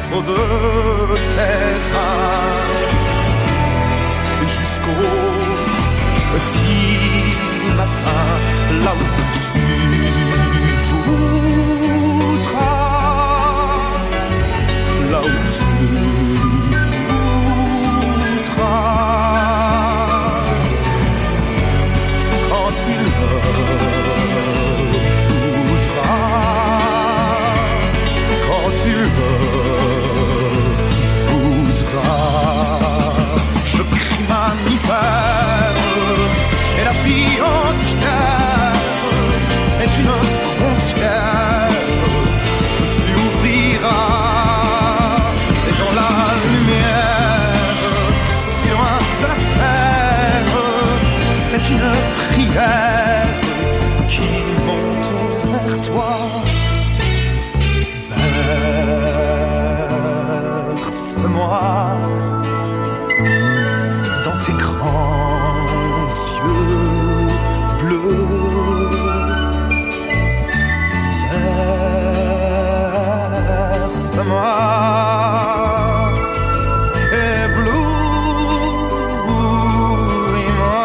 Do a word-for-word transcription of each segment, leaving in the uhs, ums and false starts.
berceau de terrain jusqu'au petit matin, là où tu voudras, là où tu voudras, quand il voudra, quand il voudra. Je crie ma misère et la vie entière est une frontière que tu ouvriras, et dans la lumière, si loin de la terre, c'est une prière qui monte vers toi. Berce-moi dans tes grands yeux bleus, berce-moi, éblouis-moi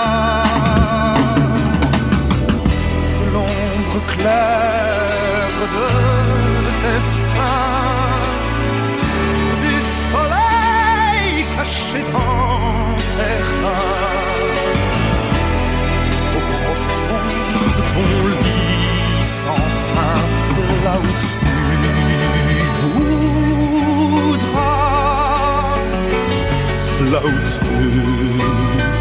de l'ombre claire de tes seins, du soleil caché dans tes reins, au profond de ton lit sans fin, là où tu voudras, là où tu